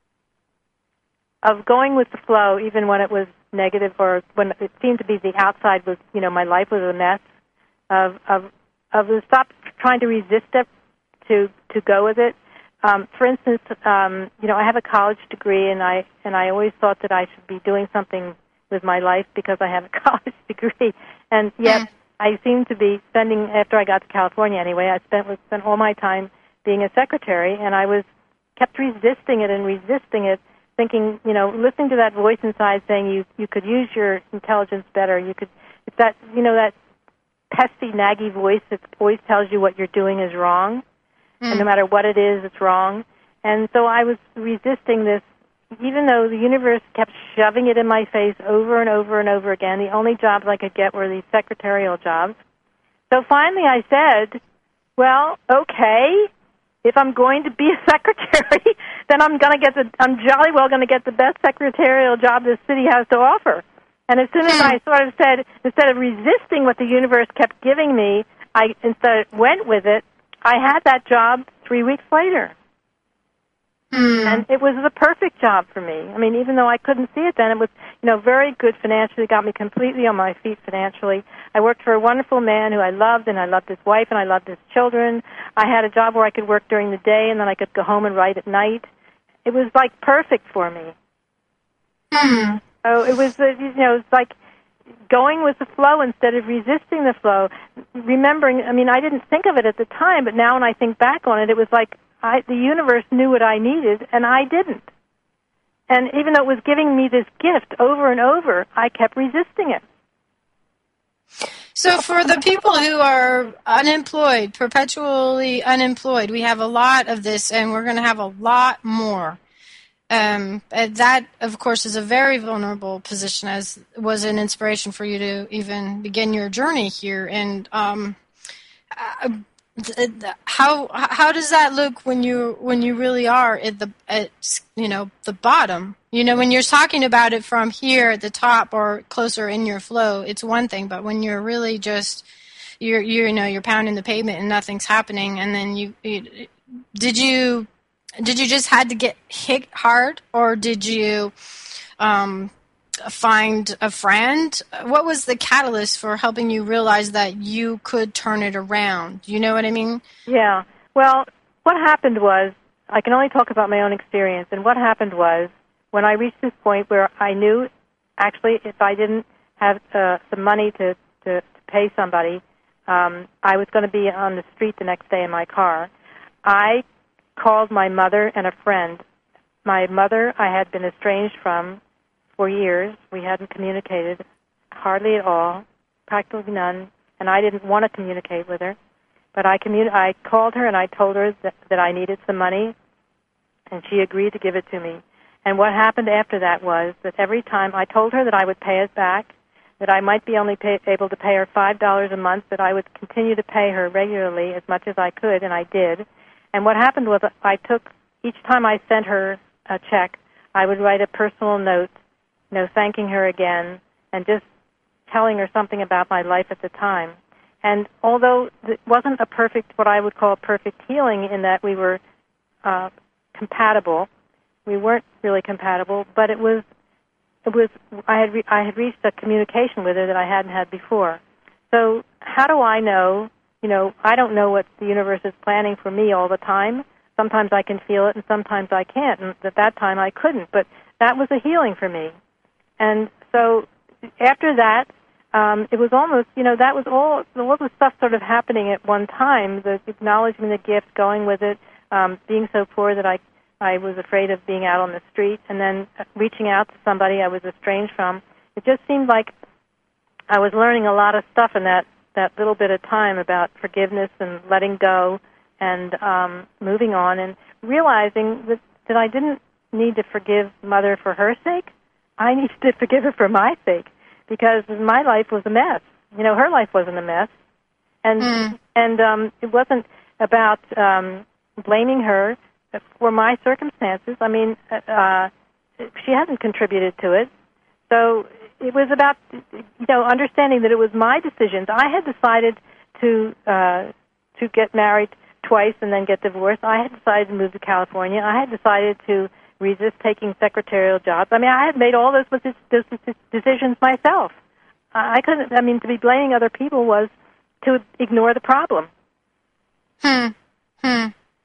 of going with the flow, even when it was negative or when it seemed to be the outside was, you know, my life was a mess. Of of of the stop trying to resist it, to to go with it. Um, for instance, um, you know, I have a college degree, and I and I always thought that I should be doing something with my life because I have a college degree, and yet mm. I seem to be spending, after I got to California anyway, I spent spent all my time being a secretary, and I was kept resisting it and resisting it, thinking, you know, listening to that voice inside saying you you could use your intelligence better, you could, it's that, you know, that pesky, naggy voice that always tells you what you're doing is wrong. Mm. And no matter what it is, it's wrong. And so I was resisting this, even though the universe kept shoving it in my face over and over and over again. The only jobs I could get were these secretarial jobs. So finally I said, well, okay, if I'm going to be a secretary, then I'm going to get the, I'm jolly well going to get the best secretarial job this city has to offer. And as soon as I sort of said, instead of resisting what the universe kept giving me, I instead went with it, I had that job three weeks later. Mm. And it was the perfect job for me. I mean, even though I couldn't see it then, it was, you know, very good financially. It got me completely on my feet financially. I worked for a wonderful man who I loved, and I loved his wife, and I loved his children. I had a job where I could work during the day, and then I could go home and write at night. It was, like, perfect for me. Mm. So it was, you know, it's like going with the flow instead of resisting the flow. Remembering, I mean, I didn't think of it at the time, but now when I think back on it, it was like I, the universe knew what I needed, and I didn't. And even though it was giving me this gift over and over, I kept resisting it. So for the people who are unemployed, perpetually unemployed, we have a lot of this, and we're going to have a lot more. Um, that, of course, is a very vulnerable position, as was an inspiration for you to even begin your journey here. And um, uh, how how does that look when you when you really are at the at you know the bottom? You know, when you're talking about it from here at the top or closer in your flow, it's one thing. But when you're really just you're you know you're pounding the pavement and nothing's happening, and then you, you did you. Did you just had to get hit hard, or did you um, find a friend? What was the catalyst for helping you realize that you could turn it around? You know what I mean? Yeah. Well, what happened was, I can only talk about my own experience, and what happened was, when I reached this point where I knew, actually, if I didn't have uh, some money to, to, to pay somebody, um, I was going to be on the street the next day in my car, I called my mother and a friend. My mother I had been estranged from for years. We hadn't communicated hardly at all, practically none, and I didn't want to communicate with her. But I communi- I called her and I told her that, that I needed some money, and she agreed to give it to me. And what happened after that was that every time I told her that I would pay it back, that I might be only pay, able to pay her five dollars a month, but I would continue to pay her regularly as much as I could, and I did. And what happened was I took, each time I sent her a check, I would write a personal note, you know, thanking her again and just telling her something about my life at the time. And although it wasn't a perfect, what I would call a perfect healing in that we were uh, compatible, we weren't really compatible, but it was, it was, I had, re- I had reached a communication with her that I hadn't had before. So how do I know? You know, I don't know what the universe is planning for me all the time. sometimes I can feel it and sometimes I can't. And at that time I couldn't. But that was a healing for me. And so after that, um, it was almost, you know, that was all, all the stuff sort of happening at one time, the acknowledging the gift, going with it, um, being so poor that I, I was afraid of being out on the street, and then reaching out to somebody I was estranged from. It just seemed like I was learning a lot of stuff in that, that little bit of time about forgiveness and letting go and um, moving on, and realizing that, that I didn't need to forgive Mother for her sake. I needed to forgive her for my sake, because my life was a mess. You know, her life wasn't a mess. And mm. and um, it wasn't about um, blaming her for my circumstances. I mean, uh, she hadn't contributed to it. So it was about, you know, understanding that it was my decisions. I had decided to uh, to get married twice and then get divorced. I had decided to move to California. I had decided to resist taking secretarial jobs. I mean, I had made all those, those decisions myself. I couldn't, I mean, to be blaming other people was to ignore the problem. Hmm. Hmm.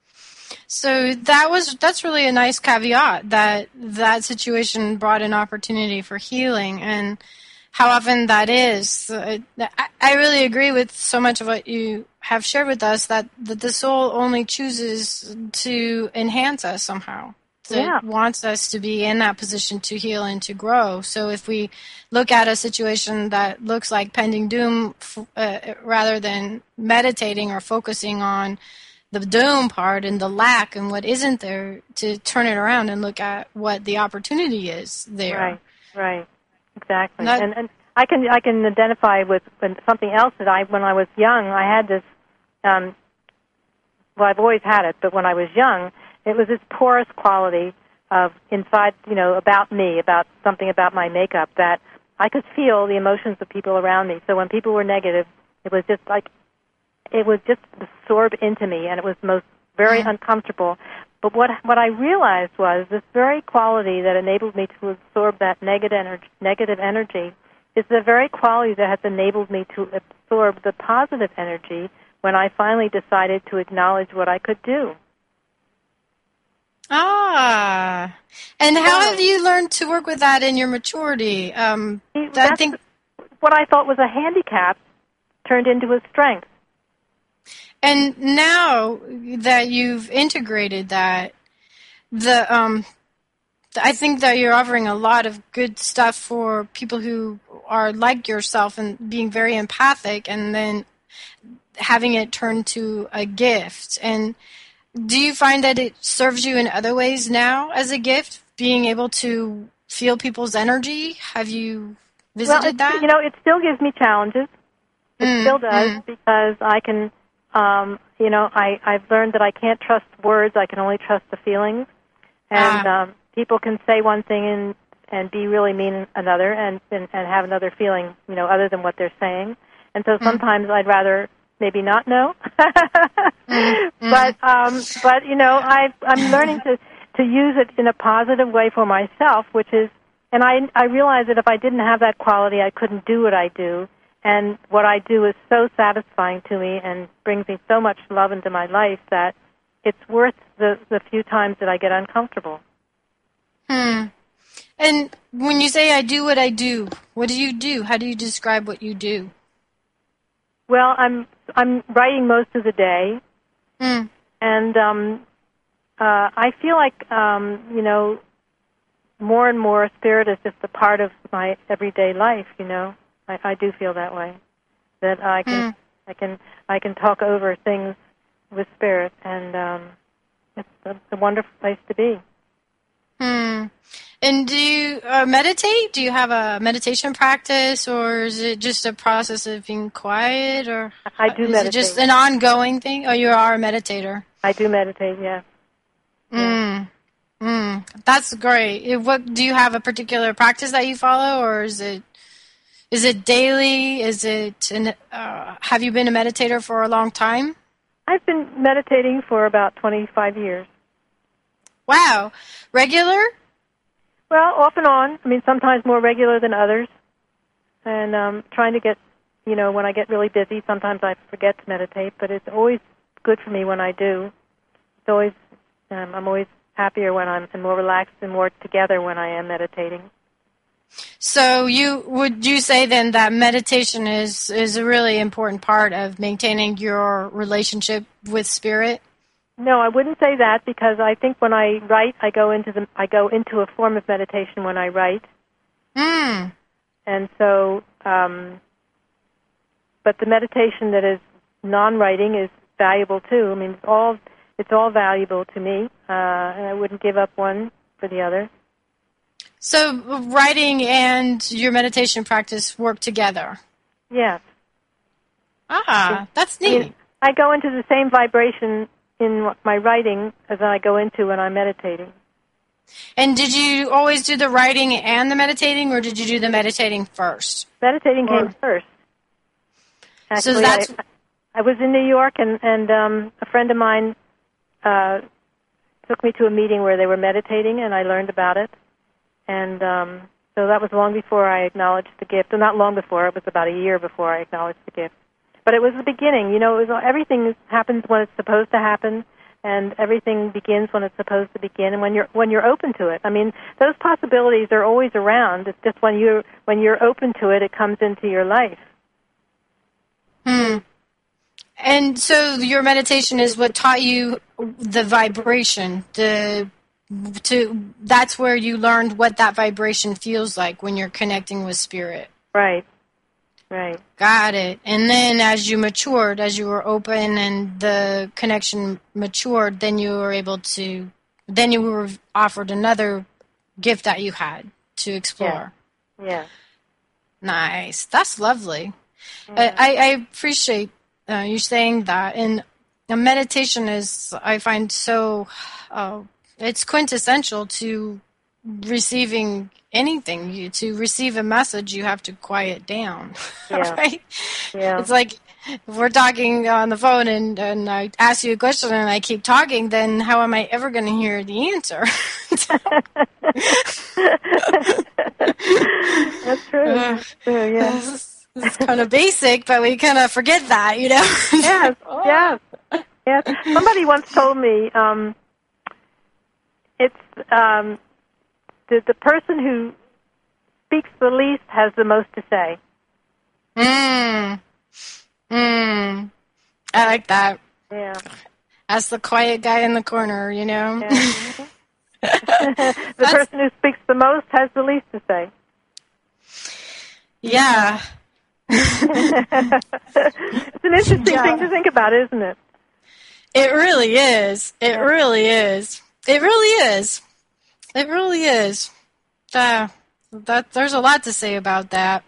So that was, that's really a nice caveat, that that situation brought an opportunity for healing, and how often that is. I, I really agree with so much of what you have shared with us, that, that the soul only chooses to enhance us somehow. It yeah. wants us to be in that position to heal and to grow. So if we look at a situation that looks like pending doom, uh, rather than meditating or focusing on the doom part and the lack and what isn't there, to turn it around and look at what the opportunity is there. Right, right, exactly. That, and and I can I can identify with, with something else that I, when I was young, I had this. Um, well, I've always had it, but when I was young, it was this porous quality of inside, you know, about me, about something about my makeup, that I could feel the emotions of people around me. So when people were negative, it was just like, it would just absorb into me, and it was most very mm-hmm. uncomfortable. But what what I realized was this very quality that enabled me to absorb that negative energy, negative energy is the very quality that has enabled me to absorb the positive energy when I finally decided to acknowledge what I could do. Ah, and how have you learned to work with that in your maturity? Um, That's I think what I thought was a handicap turned into a strength. And now that you've integrated that, the um, I think that you're offering a lot of good stuff for people who are like yourself and being very empathic, and then having it turn to a gift. And do you find that it serves you in other ways now as a gift, being able to feel people's energy? Have you visited well, that? You know, it still gives me challenges. It mm, still does, mm. because I can, um, you know, I, I've learned that I can't trust words. I can only trust the feelings. And ah. um, people can say one thing and, and be really mean another, and, and, and have another feeling, you know, other than what they're saying. And so sometimes mm. I'd rather maybe not know. mm. But, um, but you know, I, I'm learning to, to use it in a positive way for myself, which is, and I, I realize that if I didn't have that quality, I couldn't do what I do. And what I do is so satisfying to me and brings me so much love into my life that it's worth the, the few times that I get uncomfortable. Hmm. And when you say I do what I do, what do you do? How do you describe what you do? Well, I'm I'm writing most of the day, hmm. and um, uh, I feel like um, you know, more and more spirit is just a part of my everyday life. You know, I, I do feel that way. That I can hmm. I can I can talk over things with spirit, and um, it's a, a wonderful place to be. Hmm. And do you uh, meditate? Do you have a meditation practice, or is it just a process of being quiet, or I do is meditate. it just an ongoing thing? Oh, you are a meditator. I do meditate, yeah. Mm. Mm. That's great. What do you have a particular practice that you follow, or is it is it daily? Is it an, uh, have you been a meditator for a long time? I've been meditating for about twenty-five years. Wow. Regular? Well, off and on. I mean, sometimes more regular than others. And um, trying to get, you know, when I get really busy, sometimes I forget to meditate, but it's always good for me when I do. It's always Um, I'm always happier when I'm and more relaxed and more together when I am meditating. So you would you say then that meditation is, is a really important part of maintaining your relationship with spirit? No, I wouldn't say that, because I think when I write, I go into the I go into a form of meditation when I write. Mm. And so, um, but the meditation that is non-writing is valuable too. I mean, it's all it's all valuable to me, uh, and I wouldn't give up one for the other. So writing and your meditation practice work together? Yes. Ah, that's I neat. mean, I go into the same vibration in my writing as I go into when I'm meditating. And did you always do the writing and the meditating, or did you do the meditating first? Meditating Or, came first. Actually, so that's... I, I was in New York, and, and um, a friend of mine uh, took me to a meeting where they were meditating, and I learned about it. And um, so that was long before I acknowledged the gift. Well, not long before. It was about a year before I acknowledged the gift. But it was the beginning. You know, it was, everything happens when it's supposed to happen, and everything begins when it's supposed to begin, and when you're when you're open to it. I mean, those possibilities are always around. It's just when you when you're open to it, it comes into your life. Hmm. And so your meditation is what taught you the vibration, the to that's where you learned what that vibration feels like when you're connecting with spirit. Right. Right. Got it. And then as you matured, as you were open and the connection matured, then you were able to, then you were offered another gift that you had to explore. Yeah. Yeah. Nice. That's lovely. Yeah. I, I appreciate uh, you saying that. And uh, meditation is, I find so, uh, it's quintessential to receiving anything. You to receive a message, you have to quiet down. Yeah. Right? Yeah. It's like if we're talking on the phone and, and I ask you a question and I keep talking, then how am I ever going to hear the answer? That's true. Uh, That's true, yeah. It's, it's kind of basic, but we kind of forget that, you know? Yes, yes, yes. Somebody once told me um, it's um, the, the person who speaks the least has the most to say. Mm. Mm. I like that. Yeah. As the quiet guy in the corner, you know? Yeah. The person who speaks the most has the least to say. Yeah. It's an interesting Yeah. thing to think about, isn't it? It really is. It Yeah. really is. It really is. It really is. Uh, that there's a lot to say about that.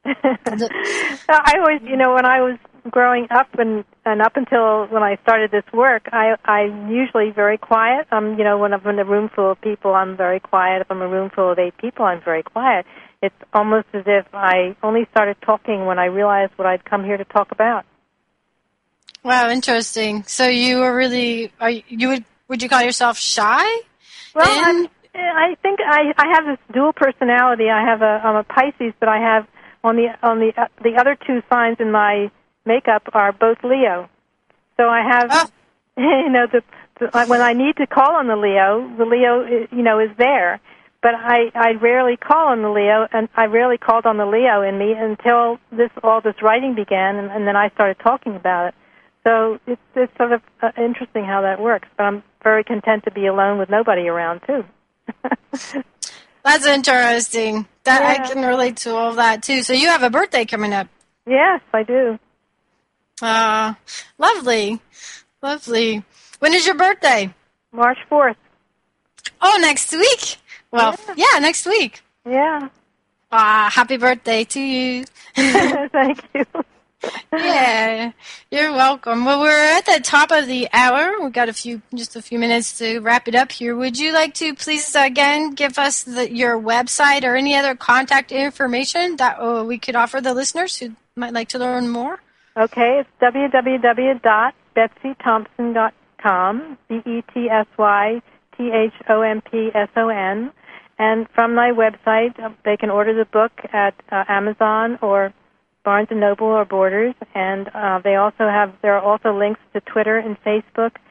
I always, you know, when I was growing up and, and up until when I started this work, I, I'm usually very quiet. Um, you know, when I'm in a room full of people, I'm very quiet. If I'm in a room full of eight people, I'm very quiet. It's almost as if I only started talking when I realized what I'd come here to talk about. Wow, interesting. So you were really, are you, you would would you call yourself shy? Well, And- I, I think I, I have this dual personality. I have a, I'm a Pisces, but I have on the on the uh, the other two signs in my makeup are both Leo. So I have, Oh. you know, the, the when I need to call on the Leo, the Leo, you know, is there. But I, I rarely call on the Leo, and I rarely called on the Leo in me until this all this writing began, and, and then I started talking about it. So it's it's sort of uh, interesting how that works. But I'm very content to be alone with nobody around too. That's interesting. That Yeah. I can relate to all that too. So you have a birthday coming up. Yes, I do. Uh, lovely. Lovely. When is your birthday? March fourth. Oh, next week. Well, yeah, yeah next week. Yeah. Ah, happy birthday to you. Thank you. Yeah, you're welcome. Well, we're at the top of the hour. We've got a few, just a few minutes to wrap it up here. Would you like to please again give us the, your website or any other contact information that uh, we could offer the listeners who might like to learn more? Okay, it's w w w dot betsy thompson dot com, B E T S Y T H O M P S O N. And from my website, uh, they can order the book at uh, Amazon or Barnes and Noble or Borders. And uh, they also have, there are also links to Twitter and Facebook.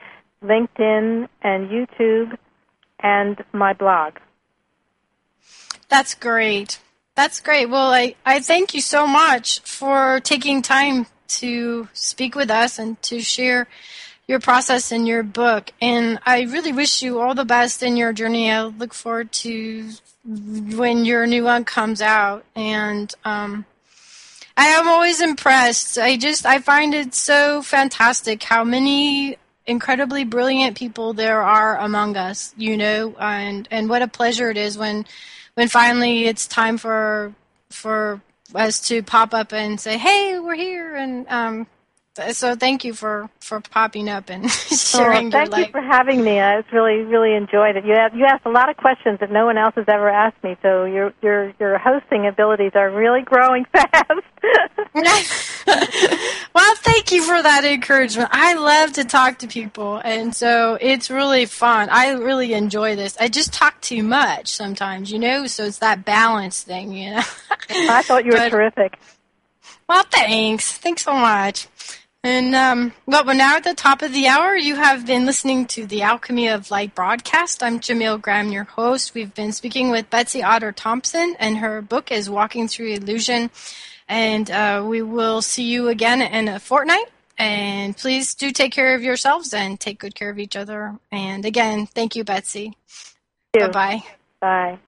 LinkedIn, and YouTube, and my blog. That's great. That's great. Well, I, I thank you so much for taking time to speak with us and to share your process in your book. And I really wish you all the best in your journey. I look forward to when your new one comes out. And um, I am always impressed. I just, I find it so fantastic how many incredibly brilliant people there are among us, you know, and, and what a pleasure it is when when finally it's time for for us to pop up and say, hey, we're here. And um, so thank you for, for popping up and sharing oh, thank your you life. for having me. I just really, really enjoyed it. You asked, you asked a lot of questions that no one else has ever asked me, so your your your hosting abilities are really growing fast. Well, thank you for that encouragement. I love to talk to people, and so it's really fun. I really enjoy this. I just talk too much sometimes, you know, so it's that balance thing, you know. I thought you were but, terrific. Well, thanks. Thanks so much. And um, well, we're now at the top of the hour. You have been listening to the Alchemy of Light broadcast. I'm Jamil Graham, your host. We've been speaking with Betsy Otter Thompson, and her book is Walking Through Illusion. And uh, we will see you again in a fortnight. And please do take care of yourselves and take good care of each other. And again, thank you, Betsy. Thank you. Bye-bye. Bye.